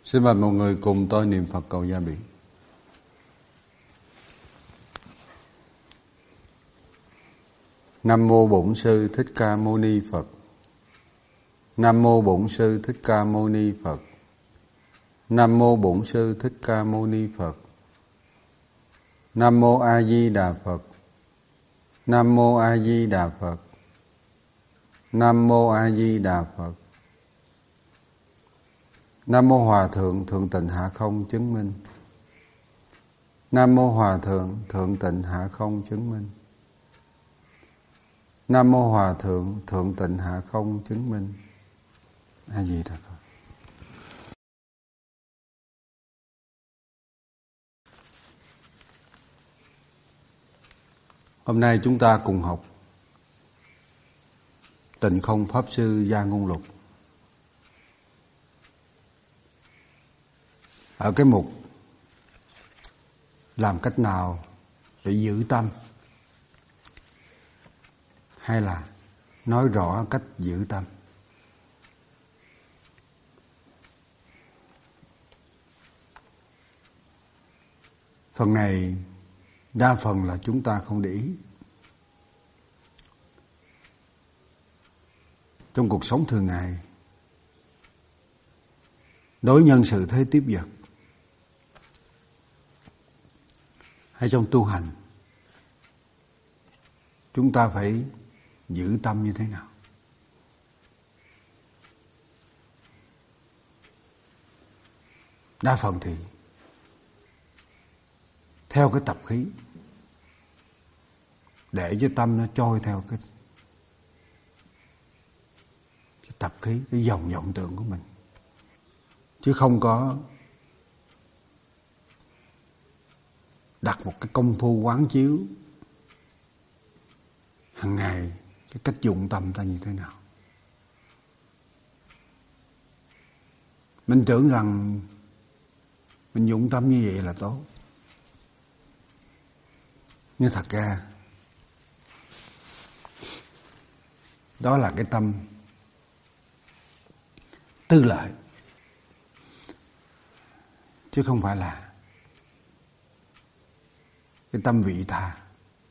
Xin mời mọi người cùng tôi niệm Phật cầu gia bị. Nam mô Bổn Sư Thích Ca Mâu Ni Phật. Nam mô Bổn Sư Thích Ca Mâu Ni Phật. Nam mô Bổn Sư Thích Ca Mâu Ni Phật. Nam mô A Di Đà Phật. Nam mô A Di Đà Phật. Nam mô A Di Đà Phật. Nam mô Hòa Thượng Thượng Tịnh Hạ Không chứng minh. Nam mô Hòa Thượng Thượng Tịnh Hạ Không chứng minh. Nam mô Hòa Thượng Thượng Tịnh Hạ Không chứng minh. A Di Đà Phật. Hôm nay chúng ta cùng học Tịnh Không Pháp Sư Gia Ngôn Lục. Ở cái mục làm cách nào để giữ tâm, hay là nói rõ cách giữ tâm. Phần này đa phần là chúng ta không để ý. Trong cuộc sống thường ngày, đối nhân sự thế tiếp vật, hay trong tu hành, chúng ta phải giữ tâm như thế nào? Đa phần thì theo cái tập khí, để cho tâm nó trôi theo cái tập khí, cái dòng vọng tưởng của mình, chứ không có đặt một cái công phu quán chiếu hàng ngày cái cách dụng tâm ta như thế nào. Mình tưởng rằng mình dụng tâm như vậy là tốt, nhưng thật ra đó là cái tâm tư lợi, chứ không phải là cái tâm vị tha.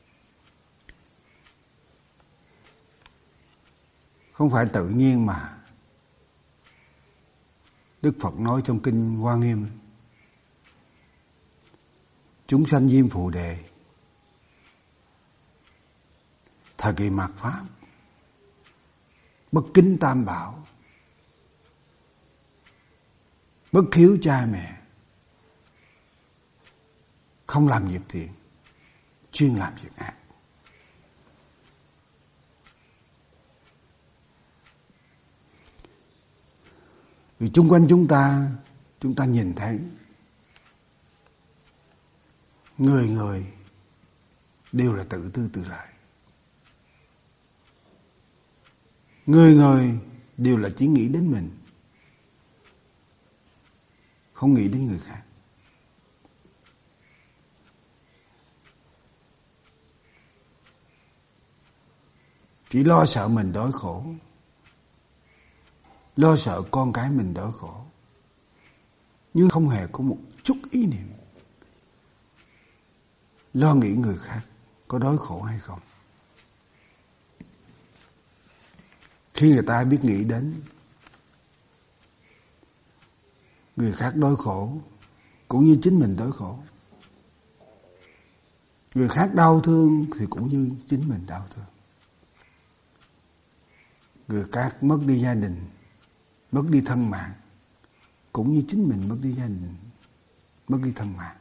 Không phải tự nhiên mà Đức Phật nói trong kinh Hoa Nghiêm: chúng sanh diêm phù đề, thời kỳ mạt pháp, bất kính tam bảo, bất hiếu cha mẹ, không làm việc thiện, chuyên làm việc ác. Vì chung quanh chúng ta nhìn thấy người người đều là tự tư tự lợi, người người đều là chỉ nghĩ đến mình, không nghĩ đến người khác. Chỉ lo sợ mình đói khổ, lo sợ con cái mình đói khổ, nhưng không hề có một chút ý niệm lo nghĩ người khác có đói khổ hay không. Khi người ta biết nghĩ đến người khác đói khổ cũng như chính mình đói khổ, người khác đau thương thì cũng như chính mình đau thương, người khác mất đi gia đình, mất đi thân mạng cũng như chính mình mất đi gia đình, mất đi thân mạng,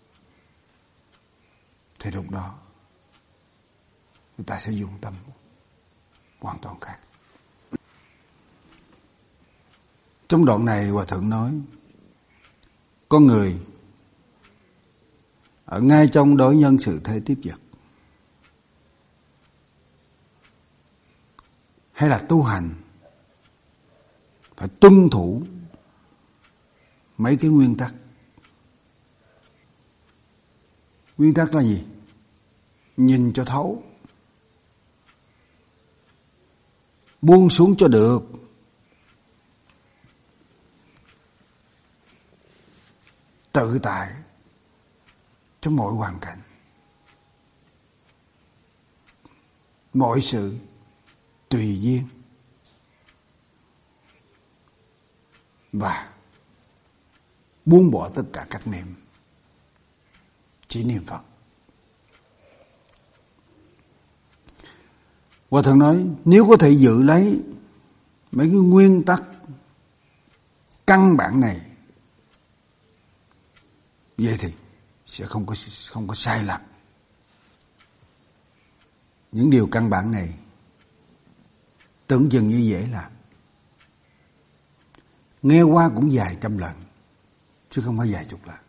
thì lúc đó người ta sẽ dùng tâm hoàn toàn khác. Trong đoạn này Hòa Thượng nói con người ở ngay trong đối nhân sự thế tiếp vật, hay là tu hành, phải tuân thủ mấy cái nguyên tắc. Nguyên tắc là gì? Nhìn cho thấu, buông xuống cho được, tự tại trong mọi hoàn cảnh, mọi sự tùy duyên, và buông bỏ tất cả các niệm, chỉ niệm Phật. Hòa Thượng nói nếu có thể giữ lấy mấy cái nguyên tắc căn bản này, vậy thì sẽ không có sai lầm. Những điều căn bản này tưởng chừng như dễ làm, nghe qua cũng vài trăm lần chứ không phải vài chục lần.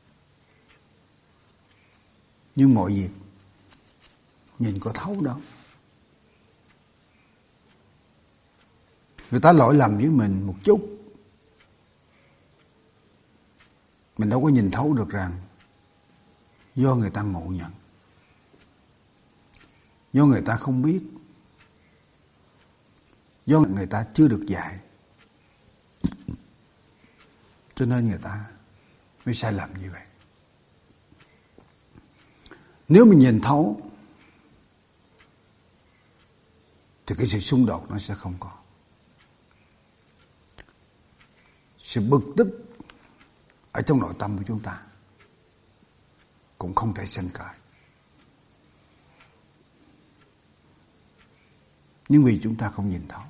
Nhưng mọi việc nhìn có thấu đâu. Người ta lỗi lầm với mình một chút, mình đâu có nhìn thấu được rằng do người ta ngộ nhận, do người ta không biết, do người ta chưa được dạy, cho nên người ta mới sai lầm như vậy. Nếu mình nhìn thấu thì cái sự xung đột nó sẽ không có. Sự bực tức ở trong nội tâm của chúng ta cũng không thể sanh khởi. Nhưng vì chúng ta không nhìn thấu,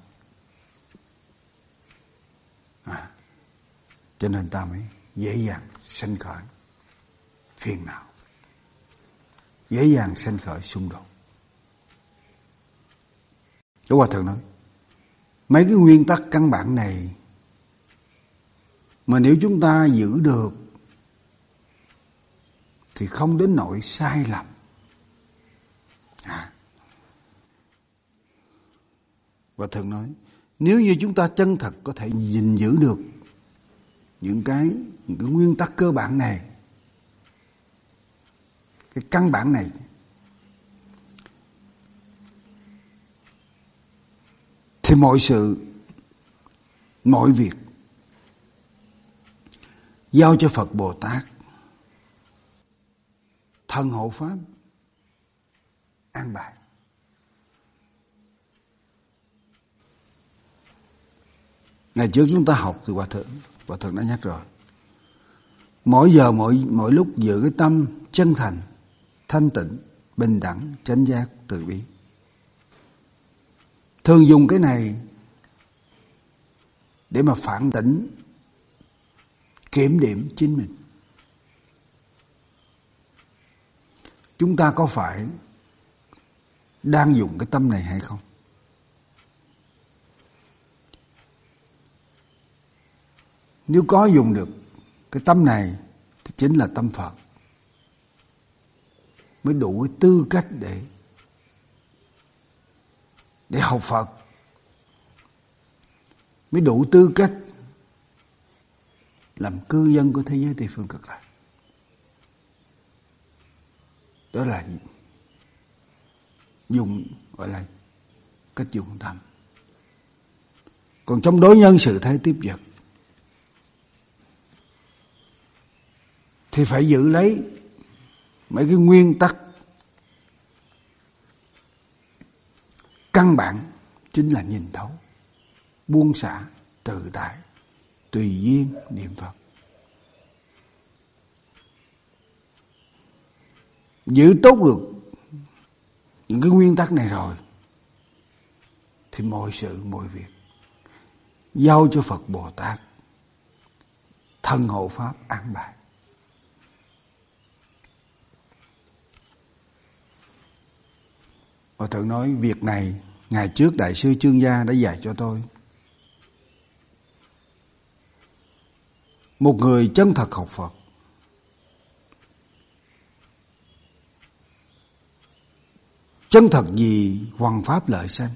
cho nên ta mới dễ dàng sanh khởi phiền não, dễ dàng sanh khởi xung đột. Đức Hòa Thượng nói mấy cái nguyên tắc căn bản này mà nếu chúng ta giữ được thì không đến nỗi sai lầm. Hòa Thượng nói nếu như chúng ta chân thật có thể gìn giữ được những cái nguyên tắc cơ bản này, cái căn bản này, thì mọi sự, mọi việc giao cho Phật Bồ Tát, Thân Hộ Pháp an bài. Ngày trước chúng ta học từ Hòa Thượng đã nhắc rồi. Mỗi giờ mỗi lúc giữ cái tâm chân thành, thanh tịnh, bình đẳng, chánh giác, từ bi. Thường dùng cái này để mà phản tỉnh, kiểm điểm chính mình. Chúng ta có phải đang dùng cái tâm này hay không? Nếu có dùng được cái tâm này thì chính là tâm Phật, mới đủ cái tư cách để học Phật, mới đủ tư cách làm cư dân của thế giới Tây Phương Cực Lạc. Đó là dùng, gọi là cách dùng tâm. Còn trong đối nhân sự thế tiếp vật thì phải giữ lấy mấy cái nguyên tắc căn bản, chính là nhìn thấu, buông xả, tự tại, tùy duyên, niệm Phật. Giữ tốt được những cái nguyên tắc này rồi thì mọi sự, mọi việc giao cho Phật Bồ Tát, Thân Hộ Pháp an bài. Hòa Thượng nói việc này ngày trước Đại sư Chương Gia đã dạy cho tôi. Một người chân thật học Phật, chân thật vì hoằng pháp lợi sanh,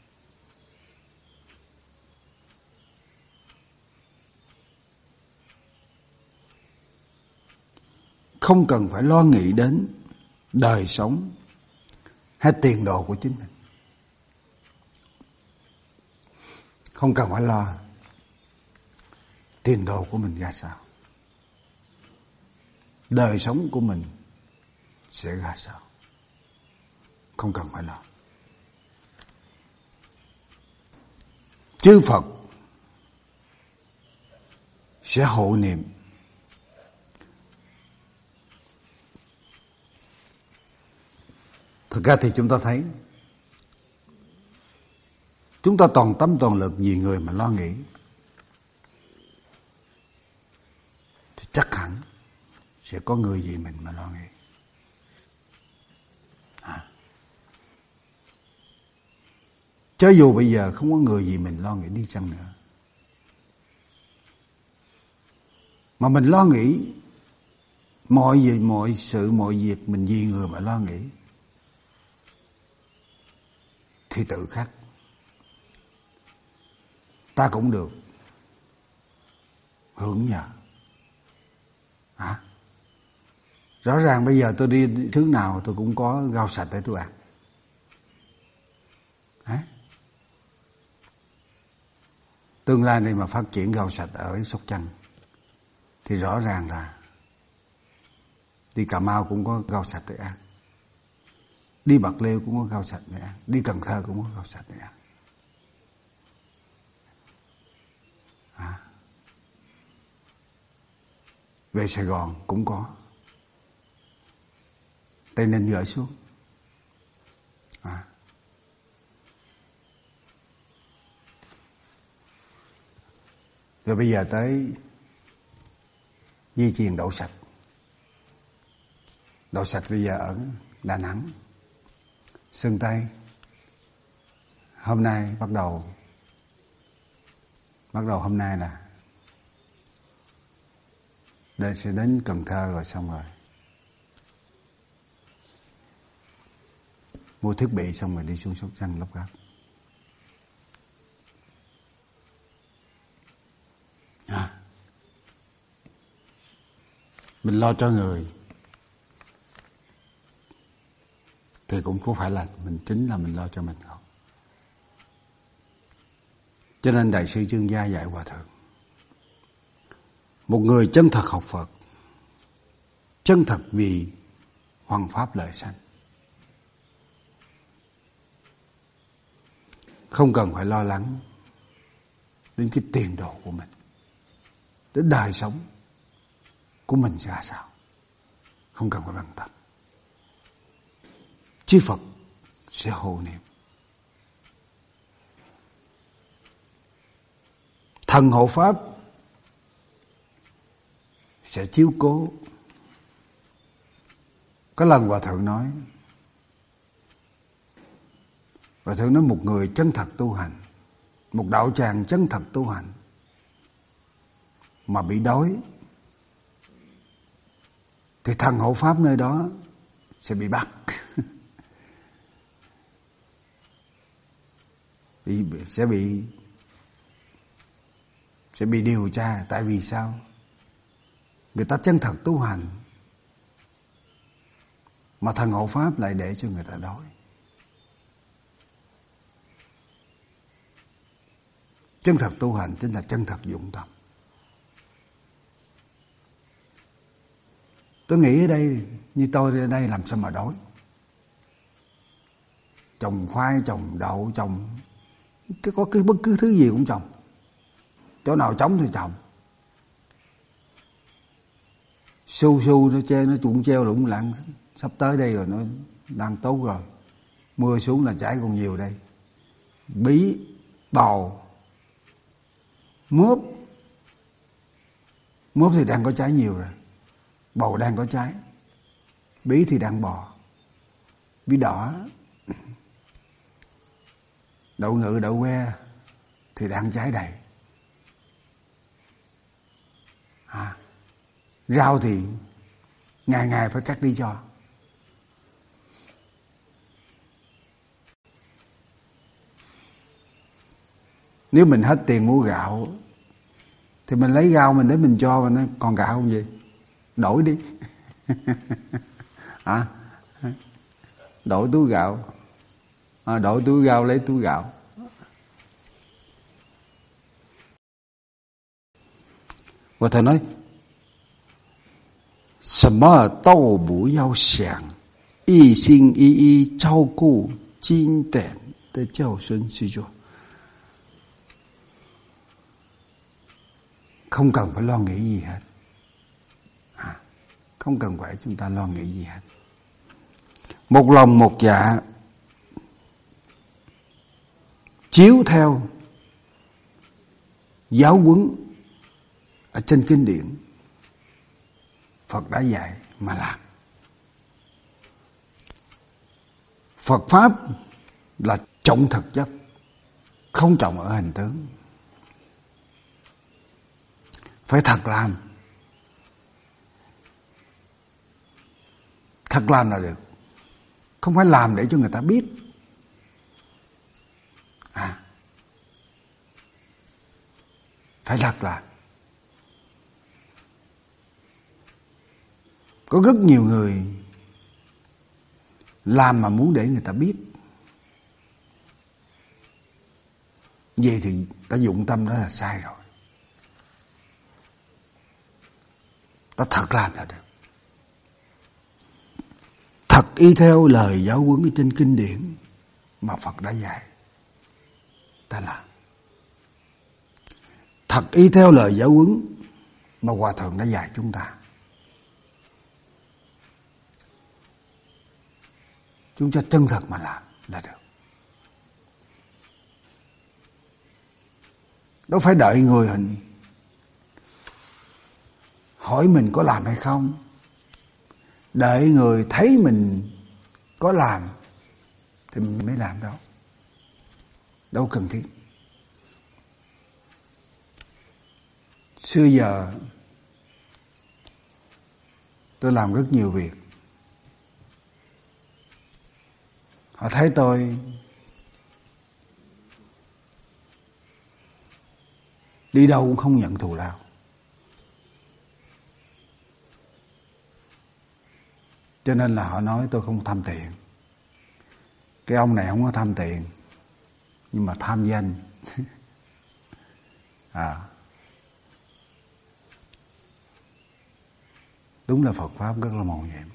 không cần phải lo nghĩ đến đời sống hay tiền đồ của chính mình. Không cần phải lo tiền đồ của mình ra sao. đời sống của mình sẽ ra sao. Không cần phải lo. Chư Phật sẽ hộ niệm. Thực ra thì chúng ta thấy chúng ta toàn tâm toàn lực vì người mà lo nghĩ thì chắc hẳn sẽ có người vì mình mà lo nghĩ. Cho dù bây giờ không có người vì mình lo nghĩ đi chăng nữa, mà mình lo nghĩ mọi sự mọi việc mình vì người mà lo nghĩ thì tự khắc ta cũng được hưởng nhờ. Rõ ràng bây giờ tôi đi thứ nào tôi cũng có rau sạch để tôi ăn. Tương lai này mà phát triển rau sạch ở Sóc Trăng thì rõ ràng là đi Cà Mau cũng có rau sạch để ăn, đi Bạc Liêu cũng có rau sạch để ăn, đi Cần Thơ cũng có rau sạch để ăn. Về Sài Gòn cũng có, Tây Ninh gửi xuống. Rồi bây giờ tới Di Truyền đậu sạch. Đậu sạch bây giờ ở Đà Nẵng, Sơn Tây. Hôm nay bắt đầu hôm nay là đây sẽ đến Cần Thơ rồi xong rồi mua thiết bị xong rồi đi xuống Sóc Trăng lắp ráp. Mình lo cho người thì cũng không phải là mình chính là mình lo cho mình không. Cho nên Đại sư Chương Gia dạy Hòa Thượng, một người chân thật học Phật, chân thật vì hoằng pháp lợi sanh, không cần phải lo lắng đến cái tiền đồ của mình, đến đời sống của mình sẽ ra sao, không cần phải bận tâm. Chư Phật sẽ hộ niệm, thần hộ pháp sẽ chiếu cố. Có lần Hòa Thượng nói một người chân thật tu hành, một đạo tràng chân thật tu hành mà bị đói thì thần hộ pháp nơi đó sẽ bị bắt. sẽ bị điều tra. Tại vì sao? Người ta chân thật tu hành mà thần hộ pháp lại để cho người ta đói. Chân thật tu hành chính là chân thật dụng tâm. Tôi nghĩ ở đây, như tôi ở đây làm sao mà đói. Trồng khoai, trồng đậu, trồng có bất cứ thứ gì cũng trồng. Chỗ nào trống thì trồng. Su nó treo, nó cũng treo lủng lặng. Sắp tới đây rồi, nó đang tốt rồi. Mưa xuống là chảy còn nhiều đây. Bí, bầu, mướp thì đang có trái nhiều rồi. Bầu đang có trái, bí thì đang bò, bí đỏ, đậu ngự, đậu que thì đang trái đầy. Rau thì ngày ngày phải cắt đi cho. Nếu mình hết tiền mua gạo thì mình lấy rau mình để mình cho, mà nó còn gạo không gì đổi đi. Đổi túi gạo, đổi túi gạo lấy túi gạo. Và thầy nói 什么都不要想，一心一意照顾经典的教训去做. Không cần phải lo nghĩ gì hết. Không cần phải chúng ta lo nghĩ gì hết. Một lòng một dạ, chiếu theo giáo huấn ở trên kinh điển Phật đã dạy mà làm. Phật Pháp là trọng thực chất, không trọng ở hình tướng. Phải thật làm. Thật làm là được. Không phải làm để cho người ta biết. Phải thật làm. Có rất nhiều người làm mà muốn để người ta biết. Vậy thì ta dụng tâm đó là sai rồi. Ta thật làm là được. Thật y theo lời giáo huấn ở trên kinh điển mà Phật đã dạy, ta làm. Thật y theo lời giáo huấn mà Hòa Thượng đã dạy chúng ta. Chúng ta chân thật mà làm là được. Đâu phải đợi người hỏi mình có làm hay không, đợi người thấy mình có làm thì mình mới làm đâu. Đâu cần thiết. Xưa giờ tôi làm rất nhiều việc. Họ thấy tôi đi đâu cũng không nhận thù lao. Cho nên là họ nói tôi không tham tiền. Cái ông này không có tham tiền, nhưng mà tham danh. Đúng là Phật Pháp rất là mầu nhiệm.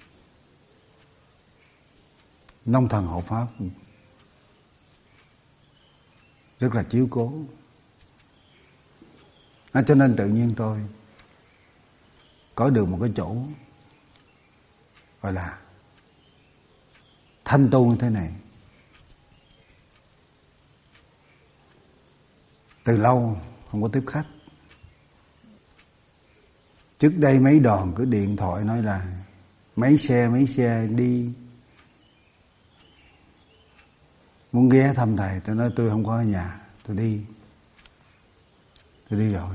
Nông thần hộ Pháp rất là chiếu cố. Cho nên tự nhiên tôi có được một cái chỗ gọi là thanh tu như thế này. Từ lâu không có tiếp khách. Trước đây mấy đoàn cứ điện thoại nói là mấy xe đi muốn ghé thăm thầy. Tôi nói tôi không có ở nhà, tôi đi rồi.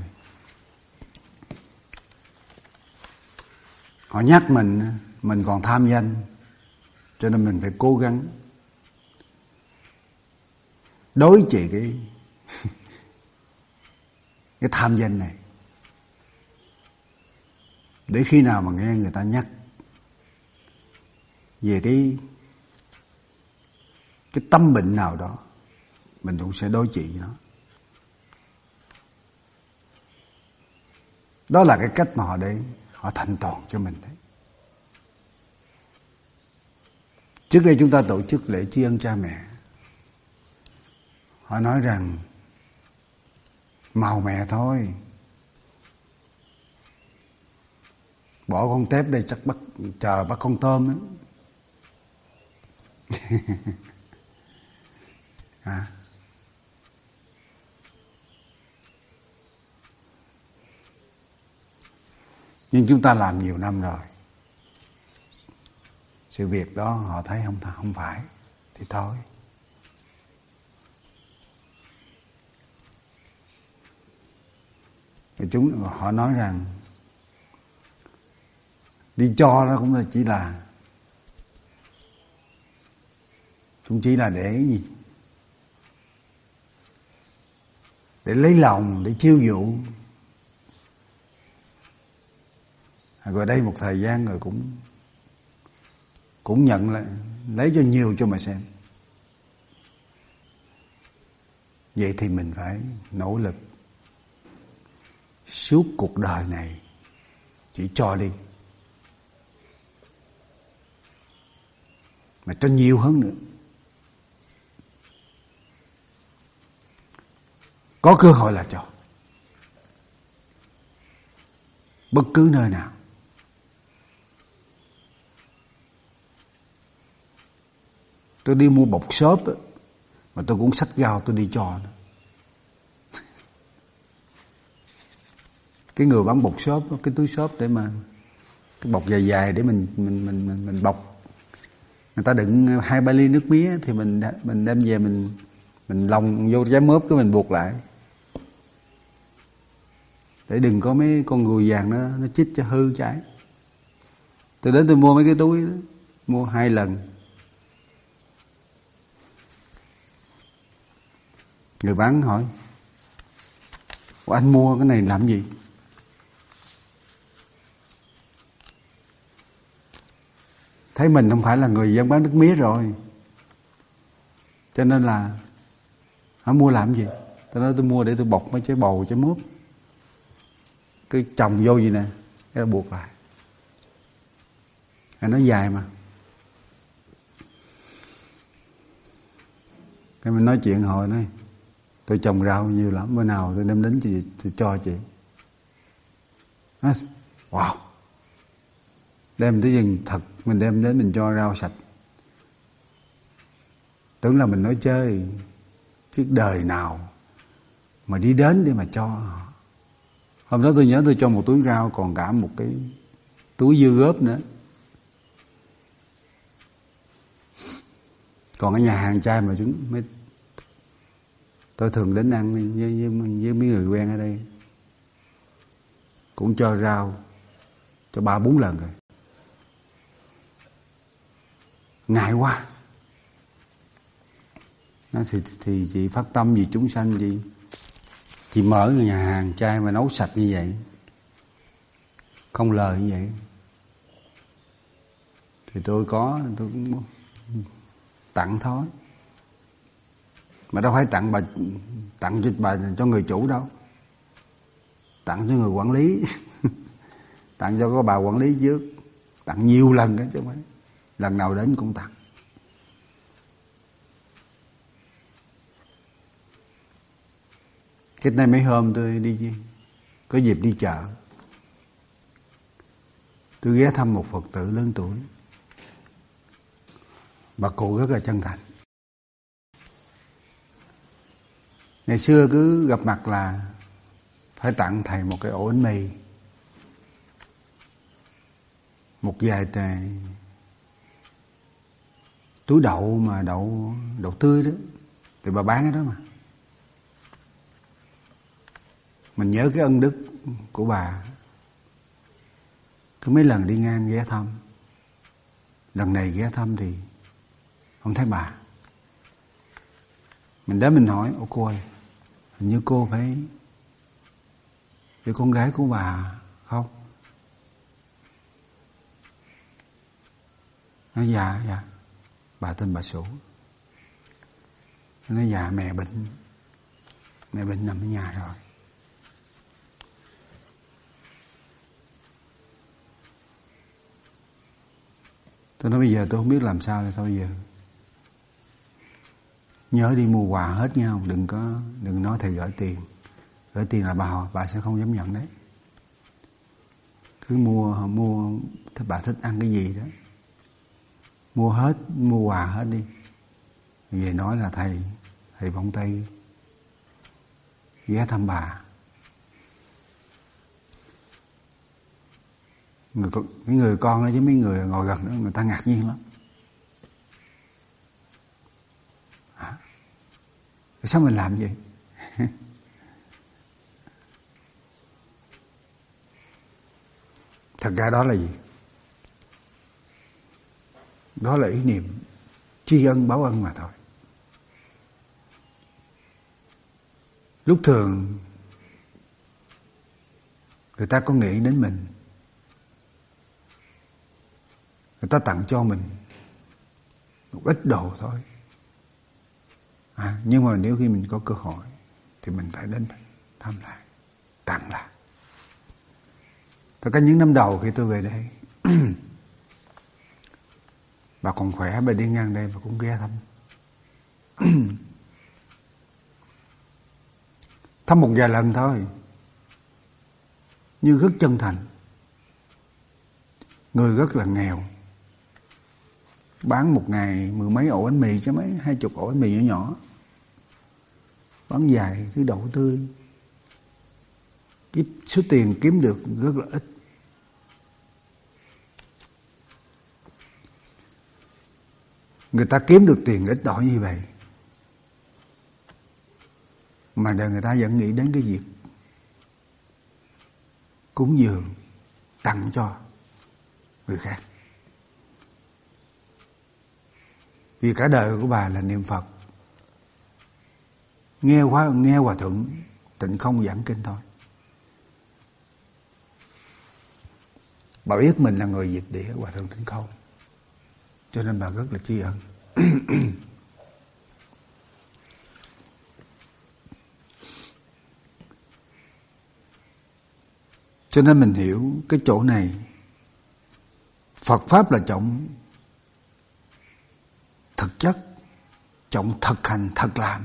Họ nhắc mình còn tham danh, cho nên mình phải cố gắng đối trị cái tham danh này, để khi nào mà nghe người ta nhắc về cái tâm bệnh nào đó, mình cũng sẽ đối trị nó. Đó là cái cách mà họ thành toàn cho mình đấy. Trước đây chúng ta tổ chức lễ tri ân cha mẹ. Họ nói rằng màu mè thôi, bỏ con tép đây chắc chờ bắt con tôm ấy. Nhưng chúng ta làm nhiều năm rồi, sự việc đó họ thấy không phải thì thôi. Họ nói rằng đi cho nó cũng là chỉ là để gì? Để lấy lòng, để chiêu dụ. Rồi đây một thời gian rồi cũng nhận lại, lấy cho nhiều cho mà xem. Vậy thì mình phải nỗ lực suốt cuộc đời này chỉ cho đi, mà cho nhiều hơn nữa. Có cơ hội là cho. Bất cứ nơi nào. Tôi đi mua bọc xốp mà tôi cũng xách gạo tôi đi cho nữa. Cái người bán bọc xốp, cái túi xốp để mà cái bọc dài dài để mình bọc. Người ta đựng 2-3 ly nước mía thì mình đem về mình lồng vô trái mớp cái mình buộc lại. Để đừng có mấy con ruồi vàng nó chích cho hư trái. Tôi đến tôi mua mấy cái túi đó, mua 2 lần. Người bán hỏi: anh mua cái này làm gì? Thấy mình không phải là người dân bán nước mía rồi, cho nên là hắn mua làm gì? Tôi nói tôi mua để tôi bọc mấy trái bầu, trái mướp, cái trồng vô gì nè, cái buộc lại. Nó dài mà. Cái mình nói chuyện hồi nói tôi trồng rau nhiều lắm, bữa nào tôi đem đến tôi cho chị. Nói, wow, đem tới rừng thật, mình đem đến mình cho rau sạch. Tưởng là mình nói chơi, chứ đời nào mà đi đến để mà cho. Hôm đó tôi nhớ tôi cho một túi rau, còn cả một cái túi dưa góp nữa. Còn ở nhà hàng trai mà tôi thường đến ăn với mấy người quen ở đây, cũng cho rau cho 3-4 lần rồi. Ngại quá. Nó thì chị phát tâm vì chúng sanh gì, chị mở nhà hàng trai mà nấu sạch như vậy, không lời như vậy, thì tôi cũng tặng thôi. Mà đâu phải tặng cho người chủ đâu, tặng cho người quản lý. Tặng cho có bà quản lý trước, tặng nhiều lần đó chứ không phải lần nào đến cũng tặng. Cái này mấy hôm tôi có dịp đi chợ, tôi ghé thăm một Phật tử lớn tuổi. Bà cụ rất là chân thành. Ngày xưa cứ gặp mặt là phải tặng thầy một cái ổ bánh mì, một vài túi đậu mà đậu tươi đó, thì bà bán cái đó mà. Mình nhớ cái ân đức của bà. Cứ mấy lần đi ngang ghé thăm. Lần này ghé thăm thì không thấy bà. Mình đến mình hỏi: ủa cô ơi, hình như cô phải con gái của bà không? Nói dạ. Bà tên bà Sủ. Nói dạ mẹ bệnh nằm ở nhà rồi. Tôi nói bây giờ tôi không biết làm sao, là sao bây giờ? Nhớ đi mua quà hết nha, đừng nói thầy gửi tiền. Gửi tiền là bà sẽ không dám nhận đấy. Cứ mua bà thích ăn cái gì đó, mua quà hết đi. Về nói là thầy Vọng Tây ghé thăm bà. Mấy người con đó với mấy người ngồi gần đó, người ta ngạc nhiên lắm. Sao mình làm vậy? Thật ra đó là gì? Đó là ý niệm tri ân báo ân mà thôi. Lúc thường người ta có nghĩ đến mình, người ta tặng cho mình một ít đồ thôi. Nhưng mà nếu khi mình có cơ hội thì mình phải đến thăm lại, tặng lại. Thật ra những năm đầu khi tôi về đây Bà còn khỏe, bà đi ngang đây bà cũng ghé thăm. Thăm một vài lần thôi, nhưng rất chân thành. Người rất là nghèo, bán một ngày 10 mấy ổ bánh mì chứ mấy 20 ổ bánh mì nhỏ nhỏ, bán vài thứ đậu tươi. Cái số tiền kiếm được rất là ít. Người ta kiếm được tiền ít ỏi như vậy mà đời người ta vẫn nghĩ đến cái việc cúng dường, tặng cho người khác. Vì cả đời của bà là niệm Phật, nghe hòa thượng Tịnh Không giảng kinh thôi. Bà biết mình là người dịch địa hòa thượng Tịnh Không, cho nên bà rất là tri ân. Cho nên mình hiểu cái chỗ này, Phật Pháp là trọng thực chất, trọng thực hành, thật làm.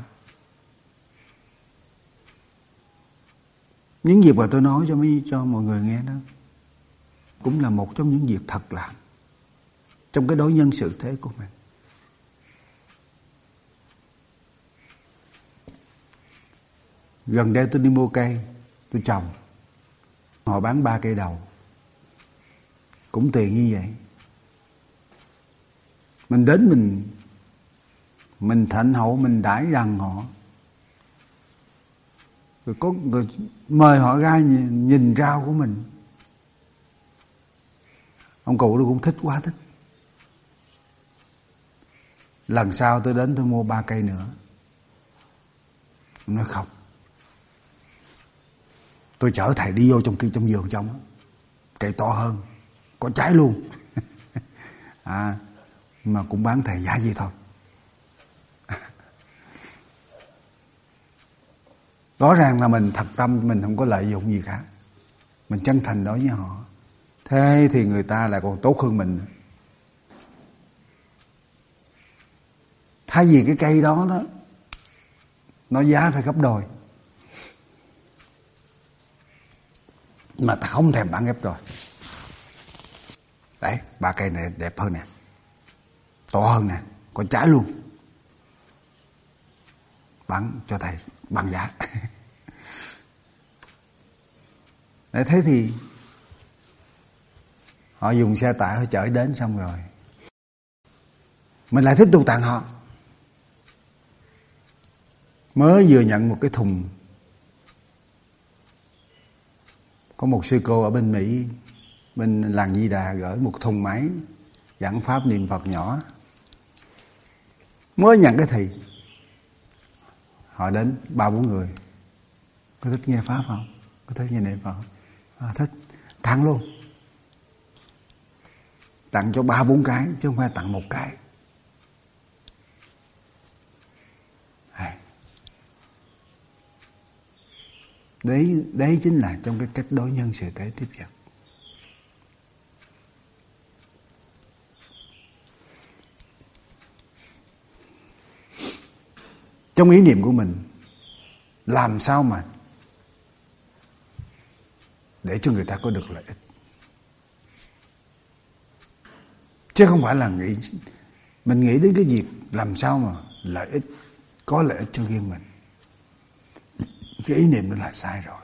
Những việc mà tôi nói cho mọi người nghe đó cũng là một trong những việc thật làm trong cái đối nhân xử thế của mình. Gần đây tôi đi mua cây, tôi trồng. Họ bán 3 cây đầu, cũng tiền như vậy. Mình đến mình thạnh hậu, mình đãi rằng họ, rồi có người mời họ ra nhìn rau của mình. Ông cụ nó cũng thích, quá thích. Lần sau tôi đến tôi mua 3 cây nữa. Ông nói không, tôi chở thầy đi vô trong vườn trong, cây to hơn, có trái luôn. Mà cũng bán thầy giá gì thôi. Rõ ràng là mình thật tâm, mình không có lợi dụng gì cả, mình chân thành đối với họ. Thế thì người ta lại còn tốt hơn mình. Thay vì cái cây đó nó giá phải gấp đôi, mà ta không thèm bán gấp đôi. Đấy, 3 cây này đẹp hơn nè, to hơn nè, có trái luôn, bán cho thầy bằng giá. Để thế thì họ dùng xe tải họ chở đến, xong rồi mình lại tiếp tục tặng họ. Mới vừa nhận một cái thùng, có một sư cô ở bên Mỹ, bên làng Di Đà, gửi một thùng máy giảng pháp niệm Phật nhỏ. Mới nhận cái thì họ đến 3-4 người. Có thích nghe pháp không? Có thích nghe niệm Phật không? Thích. Tặng luôn. Tặng cho 3-4 cái chứ không phải tặng một cái. Đấy chính là trong cái cách đối nhân xử thế tiếp vật. Trong ý niệm của mình, làm sao mà để cho người ta có được lợi ích, chứ không phải là mình nghĩ đến cái việc làm sao mà lợi ích, có lợi ích cho riêng mình. Cái ý niệm đó là sai rồi.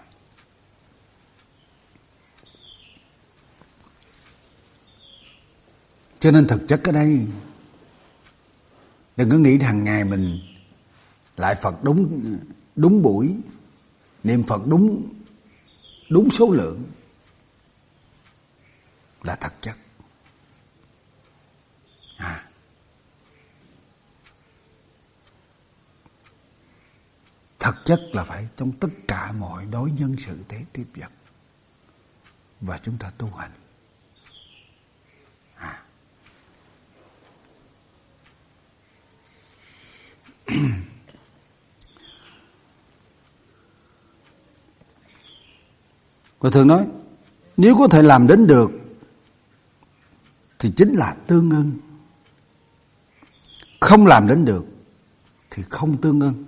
Cho nên thực chất ở đây, đừng có nghĩ hàng ngày mình lại Phật đúng buổi, niệm Phật đúng số lượng là thực chất. Thực chất là phải trong tất cả mọi đối nhân xử thế tiếp vật và chúng ta tu hành. Và thường nói, nếu có thể làm đến được thì chính là tương ưng. không làm đến được thì không tương ưng.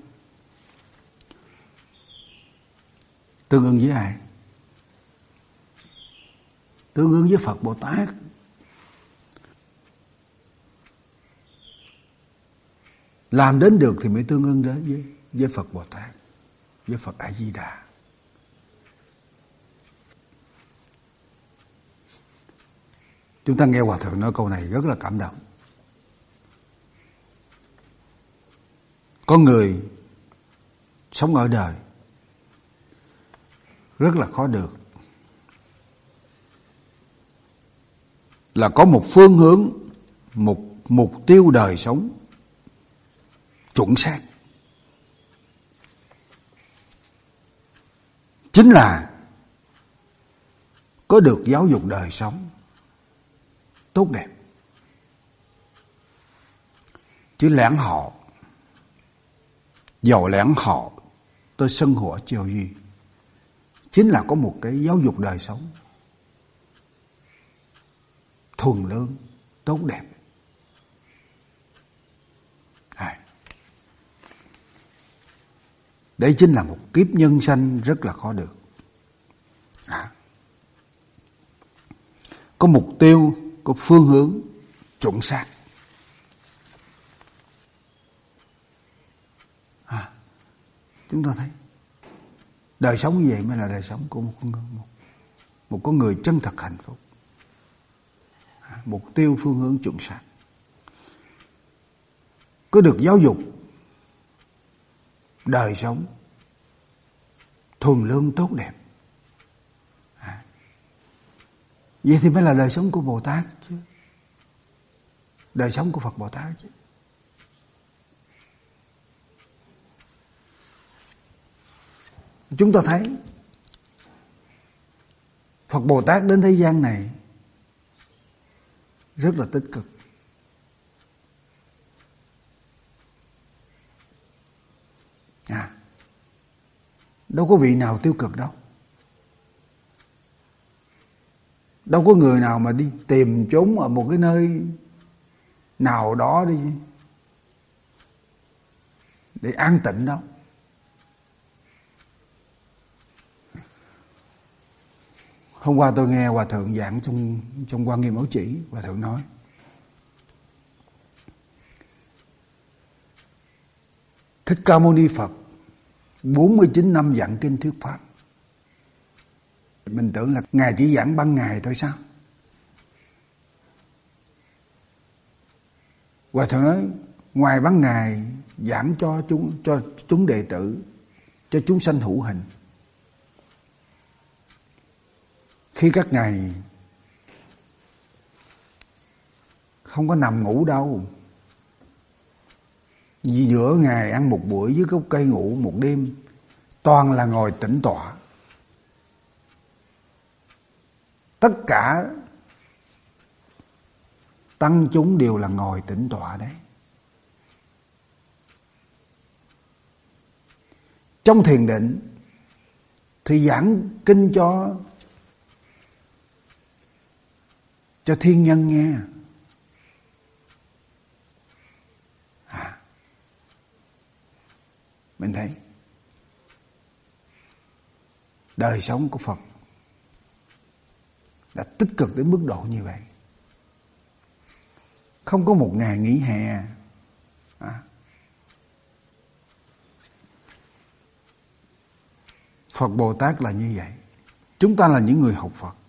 Tương ưng với ai? Tương ưng với Phật Bồ Tát. Làm đến được thì mới tương ưng đến với Phật Bồ Tát, với Phật A Di Đà. Chúng ta nghe Hòa Thượng nói câu này rất là cảm động. Có người sống ở đời rất là khó được, là có một phương hướng, một mục tiêu đời sống chuẩn xác, chính là có được giáo dục đời sống tốt đẹp. Chứ lẻn họ, giàu lẻn họ tôi sân hổ chiều gì, chính là có một cái giáo dục đời sống thuần lương tốt đẹp. Đấy chính là một kiếp nhân sanh rất là khó được. Có mục tiêu, có phương hướng chuẩn xác. Chúng ta thấy đời sống như vậy mới là đời sống của một con người chân thật hạnh phúc. Mục tiêu phương hướng chuẩn xác, có được giáo dục đời sống thuần lương tốt đẹp. Vậy thì mới là đời sống của Bồ Tát chứ, đời sống của Phật Bồ Tát chứ. Chúng ta thấy Phật Bồ Tát đến thế gian này rất là tích cực. Đâu có vị nào tiêu cực đâu. Đâu có người nào mà đi tìm trốn ở một cái nơi nào đó để an tịnh đâu. Hôm qua tôi nghe Hòa Thượng giảng trong Quan Nghiêm Ấu Chỉ. Hòa Thượng nói Thích Ca Mâu Ni Phật 49 năm giảng kinh thuyết pháp. Mình tưởng là Ngài chỉ giảng ban ngày thôi sao? Hòa Thượng nói ngoài ban ngày giảng cho chúng đệ tử, cho chúng sanh hữu hình. Khi các ngài không có nằm ngủ đâu, giữa ngày ăn một buổi dưới gốc cây ngủ một đêm, toàn là ngồi tĩnh tọa. Tất cả tăng chúng đều là ngồi tĩnh tọa đấy. Trong thiền định thì giảng kinh cho thiên nhân nghe. Mình thấy đời sống của Phật đã tích cực đến mức độ như vậy. Không có một ngày nghỉ hè. Phật Bồ Tát là như vậy. Chúng ta là những người học Phật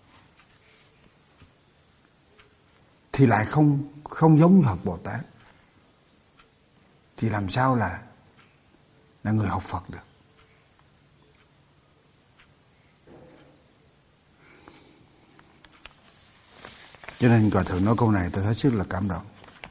thì lại không giống như Phật Bồ Tát, thì làm sao là người học Phật được? Cho nên Hòa Thượng nói câu này tôi thấy rất là cảm động.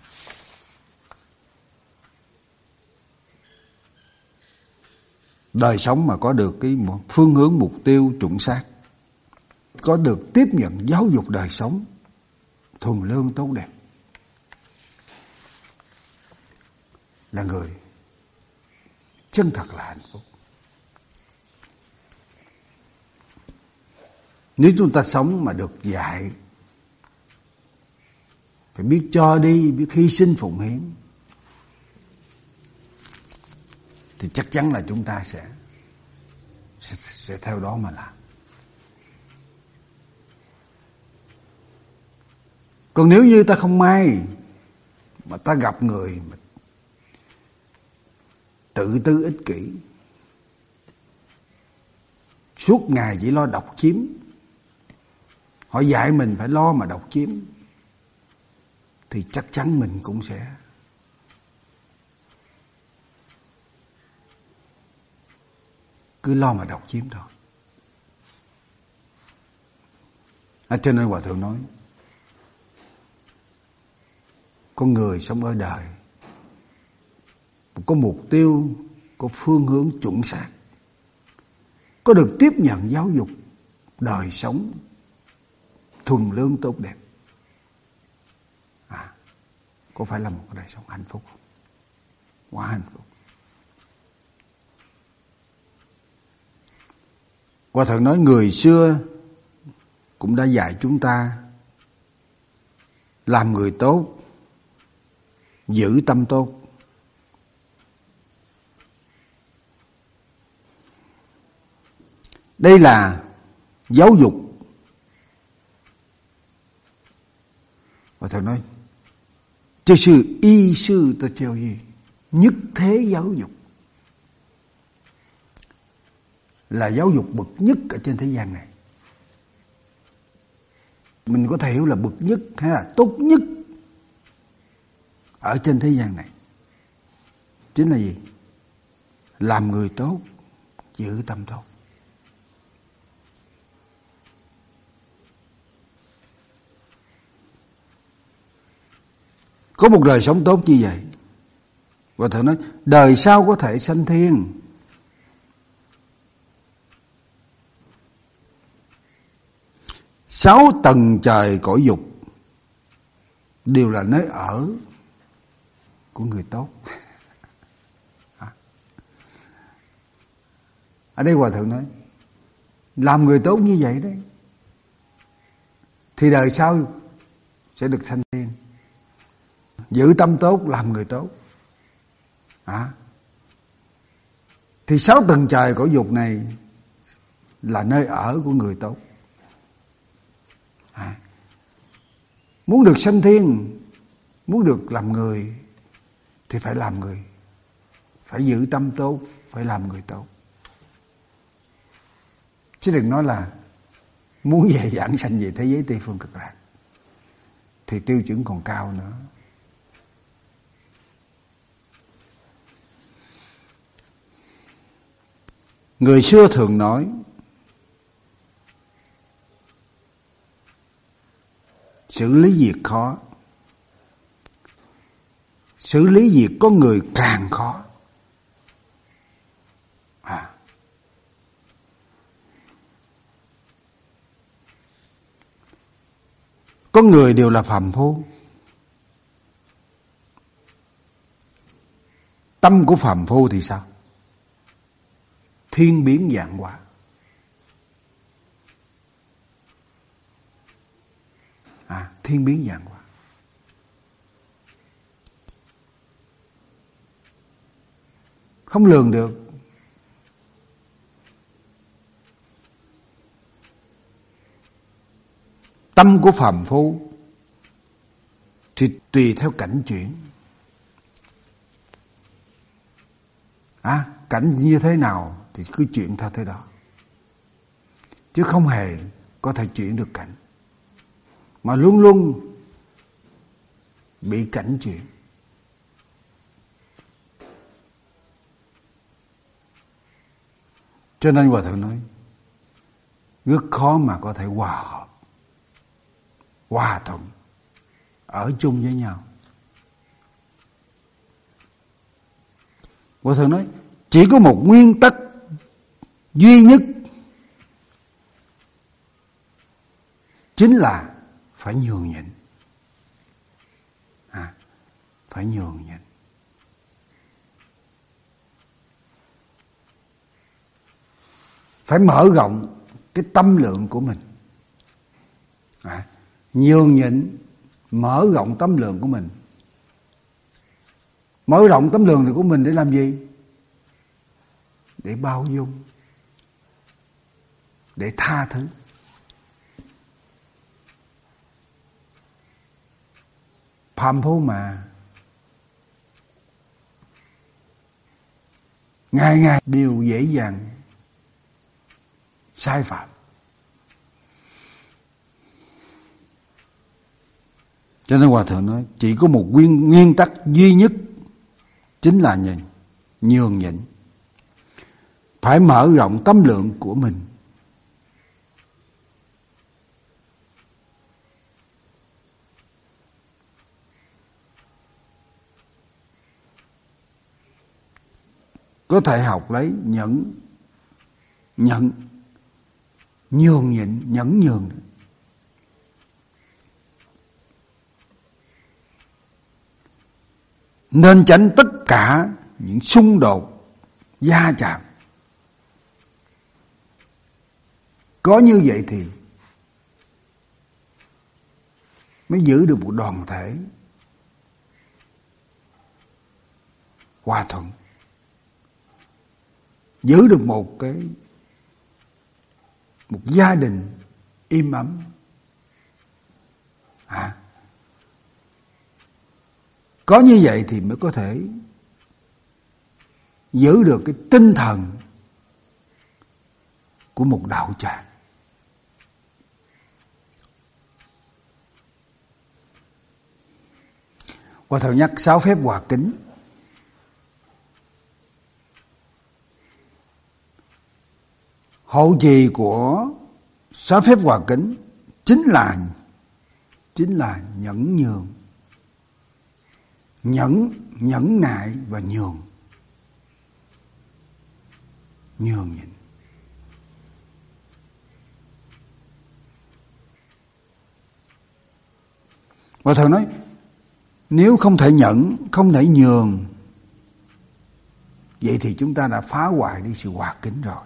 Đời sống mà có được cái phương hướng mục tiêu chuẩn xác, có được tiếp nhận giáo dục đời sống thuần lương tốt đẹp, là người chân thật là hạnh phúc. Nếu chúng ta sống mà được dạy, phải biết cho đi, biết hy sinh phụng hiến, thì chắc chắn là chúng ta sẽ theo đó mà làm. Còn nếu như ta không may mà ta gặp người mà tự tư ích kỷ, suốt ngày chỉ lo độc chiếm, họ dạy mình phải lo mà độc chiếm, thì chắc chắn mình cũng sẽ cứ lo mà độc chiếm thôi. Cho nên Hòa Thượng nói, con người sống ở đời có mục tiêu, có phương hướng chuẩn xác, có được tiếp nhận giáo dục, đời sống thuần lương tốt đẹp, có phải là một đời sống hạnh phúc, quá hạnh phúc. Hòa Thượng nói người xưa cũng đã dạy chúng ta làm người tốt, giữ tâm tốt. Đây là giáo dục. Và Thầy nói, chứ sư y sư ta treo gì, nhất thế giáo dục, là giáo dục bậc nhất ở trên thế gian này. Mình có thể hiểu là bậc nhất hay là tốt nhất ở trên thế gian này. Chính là gì? Làm người tốt, giữ tâm tốt. Có một đời sống tốt như vậy, và Thầy nói đời sau có thể sanh thiên. Sáu tầng trời cõi dục đều là nơi ở của người tốt. Ở đây Hòa Thượng nói, làm người tốt như vậy đấy, thì đời sau sẽ được sanh thiên. Giữ tâm tốt, làm người tốt, thì sáu tầng trời cõi dục này là nơi ở của người tốt. Muốn được sanh thiên, muốn được làm người, thì phải làm người, phải giữ tâm tốt, phải làm người tốt. Chứ đừng nói là muốn về giảng sanh về thế giới Tây Phương Cực Lạc, thì tiêu chuẩn còn cao nữa. Người xưa thường nói, xử lý việc khó, xử lý việc có người càng khó. Con người đều là phàm phu. Tâm của phàm phu thì sao? Thiên biến vạn hóa. Thiên biến vạn hóa. Không lường được. Tâm của phàm phu thì tùy theo cảnh chuyển. Cảnh như thế nào thì cứ chuyển theo thế đó, chứ không hề có thể chuyển được cảnh, mà luôn luôn bị cảnh chuyển. Cho nên Hòa Thượng nói rất khó mà có thể hòa hợp, hòa thuận, ở chung với nhau. Hòa Thượng nói chỉ có một nguyên tắc duy nhất, chính là phải nhường nhịn. Phải nhường nhịn. Phải mở rộng cái tâm lượng của mình. Nhường nhịn, mở rộng tâm lượng của mình. Mở rộng tâm lượng của mình để làm gì? để bao dung, để tha thứ. Phàm phu mà, ngày ngày đều dễ dàng sai phạm. Cho nên Hòa Thượng nói chỉ có một nguyên tắc duy nhất, chính là nhường nhịn. Phải mở rộng tâm lượng của mình. Có thể học lấy nhẫn, nhường nhịn, nhẫn nhường. Nên tránh tất cả những xung đột, va chạm. Có như vậy thì mới giữ được một đoàn thể hòa thuận, giữ được một gia đình im ấm. Có như vậy thì mới có thể giữ được cái tinh thần của một đạo tràng. Hòa Thượng nhắc 6 phép hòa kính. Hậu trì của 6 phép hòa kính chính là nhẫn nhường, nhẫn nại và nhường nhịn. Hòa Thượng nói nếu không thể nhẫn, không thể nhường, vậy thì chúng ta đã phá hoại đi sự hòa kính rồi.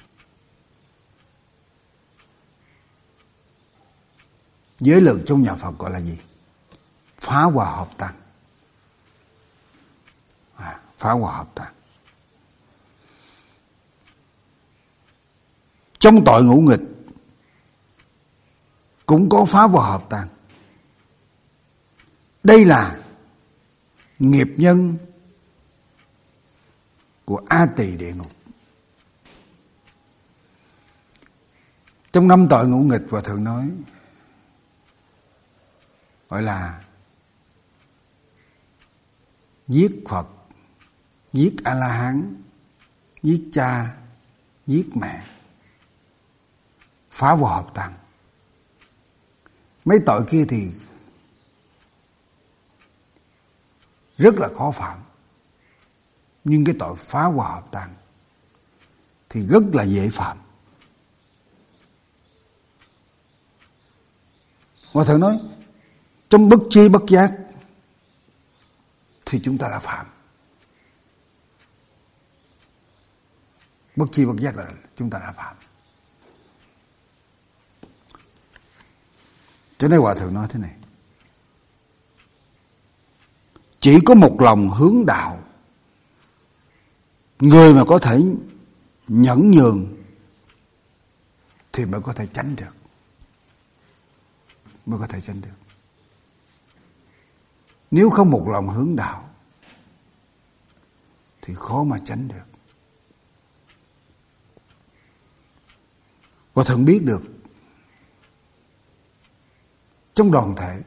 Giới luật trong nhà Phật gọi là gì? Phá hòa hợp tăng. Phá hòa hợp tăng. Trong tội ngũ nghịch cũng có phá hòa hợp tăng. Đây là nghiệp nhân của A Tỳ địa ngục. Trong 5 tội ngũ nghịch, Hòa Thượng nói gọi là giết Phật, giết A-la-hán, giết cha, giết mẹ, phá hòa hợp tăng. Mấy tội kia thì rất là khó phạm, nhưng cái tội phá hòa hợp tăng thì rất là dễ phạm. Hòa Thượng nói trong bất tri bất giác thì chúng ta đã phạm. Bất tri bất giác là chúng ta đã phạm. Cho nên Hòa Thượng nói thế này: chỉ có một lòng hướng đạo, người mà có thể nhẫn nhường thì mới có thể tránh được. Mới có thể tránh được. Nếu không một lòng hướng đạo thì khó mà tránh được. Hòa Thượng biết được trong đoàn thể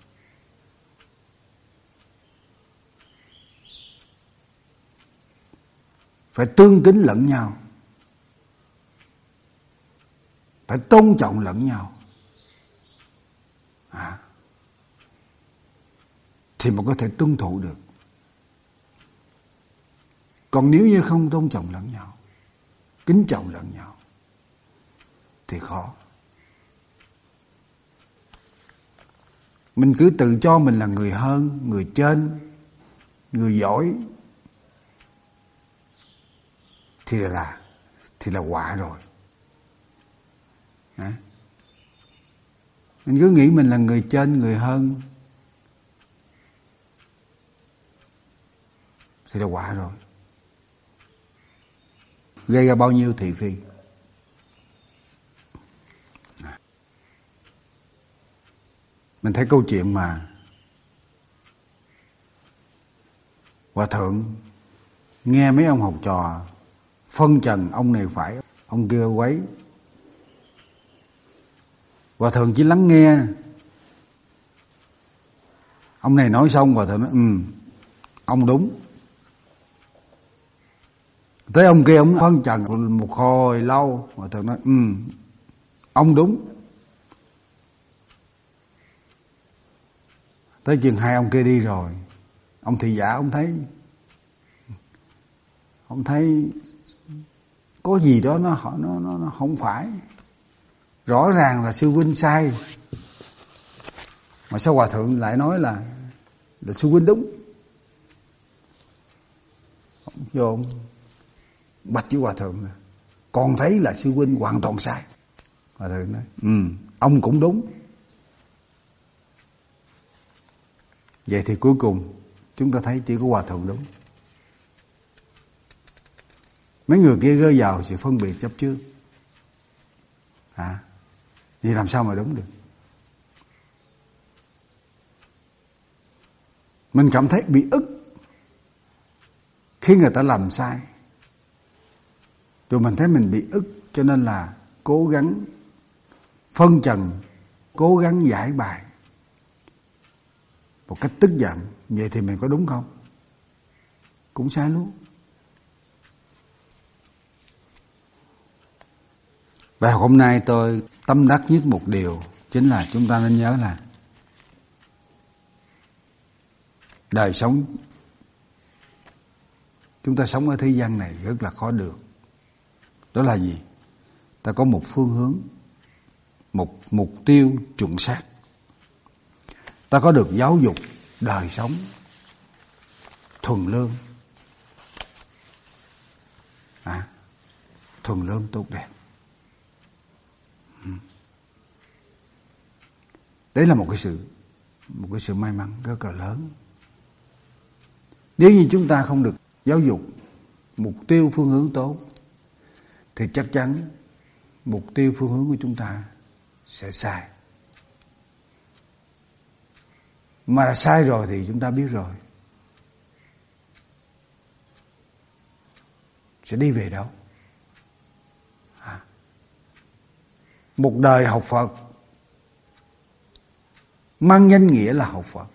phải tương kính lẫn nhau, phải tôn trọng lẫn nhau, thì mới có thể tuân thủ được. Còn nếu như không tôn trọng lẫn nhau, kính trọng lẫn nhau thì khó. Mình cứ tự cho mình là người hơn, người trên, người giỏi thì là quả rồi. Mình cứ nghĩ mình là người trên, người hơn thì là quả rồi. gây ra bao nhiêu thị phi. Mình thấy câu chuyện mà Hòa thượng nghe mấy ông học trò phân trần ông này phải, ông kia quấy. Hòa thượng chỉ lắng nghe. Ông này nói xong, Hòa thượng nói ông đúng. Tới ông kia ông phân trần một hồi lâu, Hòa thượng nói ông đúng. Tới chừng hai ông kia đi rồi, ông thị giả ông thấy có gì đó nó không phải. Rõ ràng là sư huynh sai, mà sao Hòa thượng lại nói là sư huynh đúng. Ông vô ông bạch với Hòa thượng là con thấy là sư huynh hoàn toàn sai. Hòa thượng nói ông cũng đúng. Vậy thì cuối cùng chúng ta thấy chỉ có Hòa thượng đúng. Mấy người kia rơi vào sự phân biệt chấp trước. Vậy làm sao mà đúng được? Mình cảm thấy bị ức khi người ta làm sai, rồi mình thấy mình bị ức, cho nên là cố gắng phân trần, cố gắng giải bài một cách tức giận. Vậy thì mình có đúng không? Cũng sai luôn. Và hôm nay tôi tâm đắc nhất một điều, chính là chúng ta nên nhớ là đời sống, chúng ta sống ở thế gian này rất là khó được. Đó là gì? Ta có một phương hướng, một mục tiêu chuẩn xác. Ta có được giáo dục, đời sống thuần lương, thuần lương tốt đẹp. Đấy là một cái sự may mắn rất là lớn. Nếu như chúng ta không được giáo dục mục tiêu phương hướng tốt, thì chắc chắn mục tiêu phương hướng của chúng ta sẽ sai. Mà đã sai rồi thì chúng ta biết rồi, sẽ đi về đâu? Một đời học Phật mang danh nghĩa là học Phật,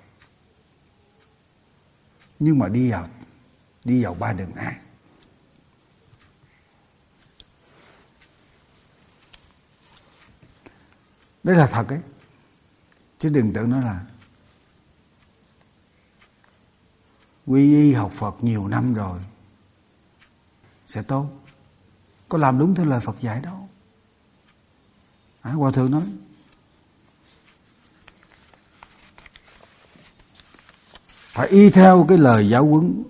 nhưng mà đi vào ba đường ác. Đấy là thật ấy, chứ đừng tưởng nói là quy y học Phật nhiều năm rồi sẽ tốt. Có làm đúng theo lời Phật dạy đâu. Hòa thượng nói phải y theo cái lời giáo huấn,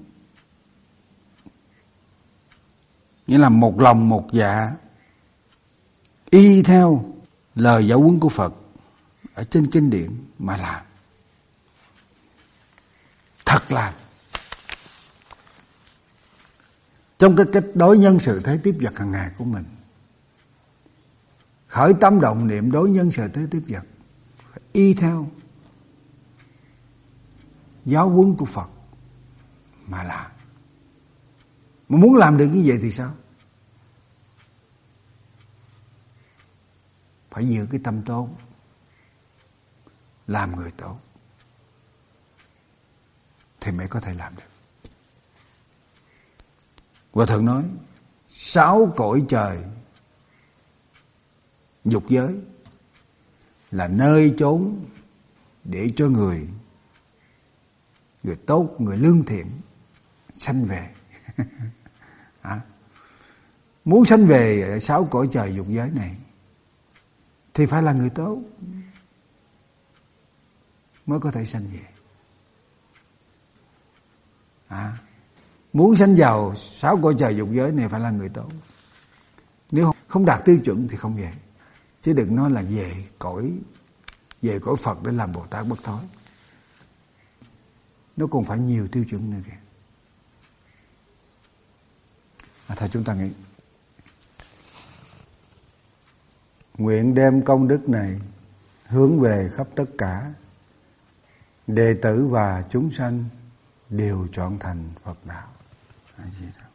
nghĩa là một lòng một dạ, y theo lời giáo huấn của Phật ở trên kinh điển mà làm. Thật làm. Trong cái cách đối nhân xử thế tiếp vật hàng ngày của mình, khởi tâm động niệm đối nhân xử thế tiếp vật, phải y theo giáo huấn của Phật mà làm. Mà muốn làm được như vậy thì sao? Phải giữ cái tâm tốt, làm người tốt, thì mới có thể làm được. Hòa thượng nói 6 cõi trời dục giới là nơi chốn để cho người tốt, người lương thiện sanh về. Muốn sanh về 6 cõi trời dục giới này thì phải là người tốt mới có thể sanh về. Muốn sanh vào 6 cõi trời dục giới này phải là người tốt. Nếu không đạt tiêu chuẩn thì không về. Chứ đừng nói là về cõi Phật để làm Bồ Tát bất thối. Nó còn phải nhiều tiêu chuẩn nữa kìa. Thôi chúng ta nghĩ nguyện đem công đức này hướng về khắp tất cả đệ tử và chúng sanh đều trọn thành Phật đạo. A Di Đà.